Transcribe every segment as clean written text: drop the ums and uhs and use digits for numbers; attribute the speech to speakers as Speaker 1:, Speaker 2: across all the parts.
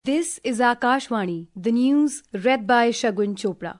Speaker 1: This is Akashvani, the news read by Shagun Chopra.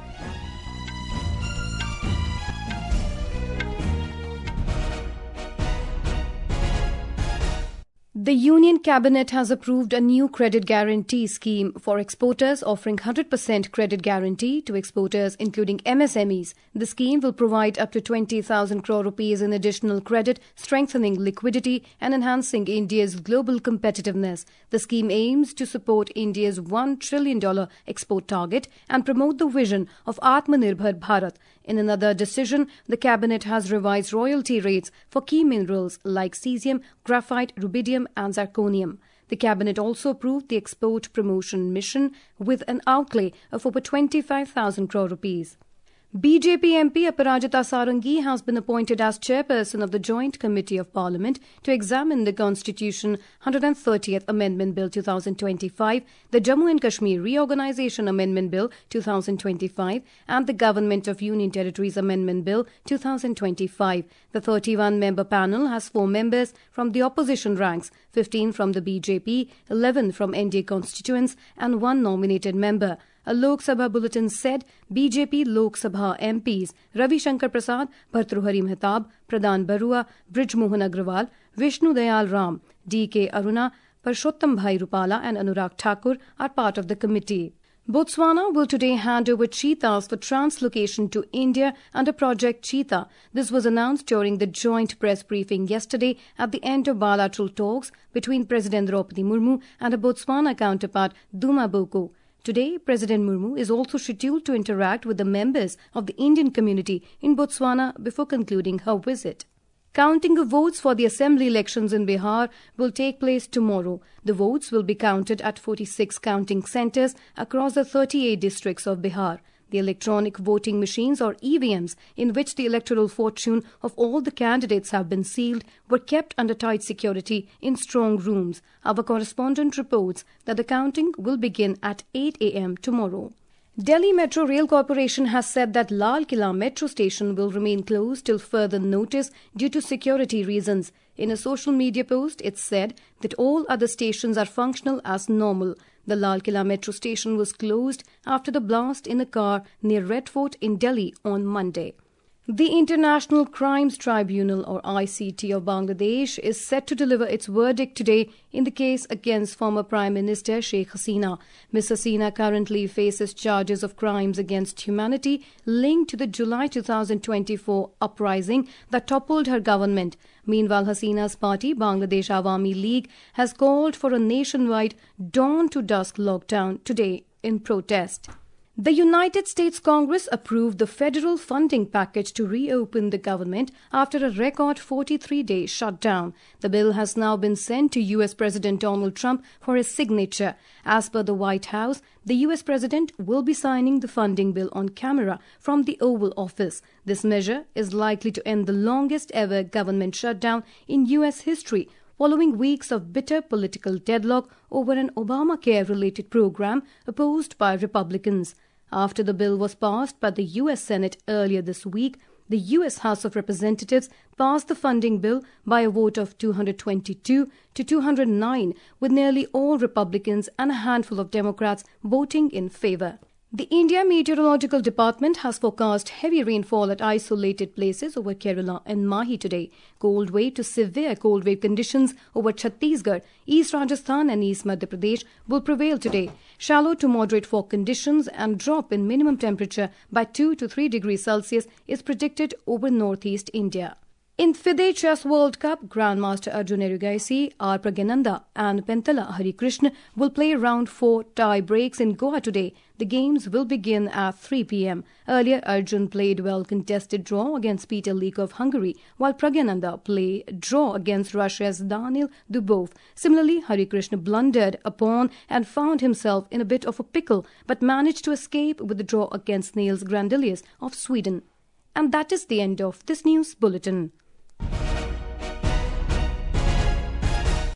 Speaker 1: The Union Cabinet has approved a new credit guarantee scheme for exporters, offering 100% credit guarantee to exporters, including MSMEs. The scheme will provide up to 20,000 crore rupees in additional credit, strengthening liquidity and enhancing India's global competitiveness. The scheme aims to support India's $1 trillion export target and promote the vision of Atmanirbhar Bharat. In another decision, the Cabinet has revised royalty rates for key minerals like cesium, graphite, rubidium and zirconium. The Cabinet also approved the Export Promotion Mission with an outlay of over 25,000 crore rupees. BJP MP Aparajita Sarangi has been appointed as chairperson of the Joint Committee of Parliament to examine the Constitution 130th Amendment Bill 2025, the Jammu and Kashmir Reorganisation Amendment Bill 2025 and the Government of Union Territories Amendment Bill 2025. The 31-member panel has 4 members from the opposition ranks, 15 from the BJP, 11 from NDA constituents and 1 nominated member. A Lok Sabha bulletin said BJP Lok Sabha MPs Ravi Shankar Prasad, Bhartruhari Mehtab, Pradhan Barua, Brij Mohan Agrawal, Vishnu Dayal Ram, D.K. Aruna, Parshottam Bhai Rupala and Anurag Thakur are part of the committee. Botswana will today hand over cheetahs for translocation to India under Project Cheetah. This was announced during the joint press briefing yesterday at the end of bilateral talks between President Draupadi Murmu and her Botswana counterpart Duma Boko. Today, President Murmu is also scheduled to interact with the members of the Indian community in Botswana before concluding her visit. Counting of votes for the assembly elections in Bihar will take place tomorrow. The votes will be counted at 46 counting centres across the 38 districts of Bihar. The electronic voting machines or EVMs in which the electoral fortune of all the candidates have been sealed were kept under tight security in strong rooms. Our correspondent reports that the counting will begin at 8 a.m. tomorrow. Delhi Metro Rail Corporation has said that Lal Killa Metro Station will remain closed till further notice due to security reasons. In a social media post, it said that all other stations are functional as normal. The Lal Killa Metro Station was closed after the blast in a car near Red Fort in Delhi on Monday. The International Crimes Tribunal or ICT of Bangladesh is set to deliver its verdict today in the case against former Prime Minister Sheikh Hasina. Ms. Hasina currently faces charges of crimes against humanity linked to the July 2024 uprising that toppled her government. Meanwhile, Hasina's party, Bangladesh Awami League, has called for a nationwide dawn to dusk lockdown today in protest. The United States Congress approved the federal funding package to reopen the government after a record 43-day shutdown. The bill has now been sent to U.S. President Donald Trump for his signature. As per the White House, the U.S. President will be signing the funding bill on camera from the Oval Office. This measure is likely to end the longest ever government shutdown in U.S. history, following weeks of bitter political deadlock over an Obamacare-related program opposed by Republicans. After the bill was passed by the U.S. Senate earlier this week, the U.S. House of Representatives passed the funding bill by a vote of 222 to 209, with nearly all Republicans and a handful of Democrats voting in favor. The India Meteorological Department has forecast heavy rainfall at isolated places over Kerala and Mahi today. Cold wave to severe cold wave conditions over Chhattisgarh, East Rajasthan and East Madhya Pradesh will prevail today. Shallow to moderate fog conditions and drop in minimum temperature by 2 to 3 degrees Celsius is predicted over northeast India. In FIDE Chess World Cup, Grandmaster Arjun Erugaici, R. Pragyananda and Pentala Harikrishna will play round 4 tie breaks in Goa today. The games will begin at 3 p.m. Earlier, Arjun played well-contested draw against Peter Lik of Hungary, while Pragyananda played draw against Russia's Daniil Dubov. Similarly, Harikrishna blundered a pawn and found himself in a bit of a pickle, but managed to escape with the draw against Niels Grandelius of Sweden. And that is the end of this news bulletin.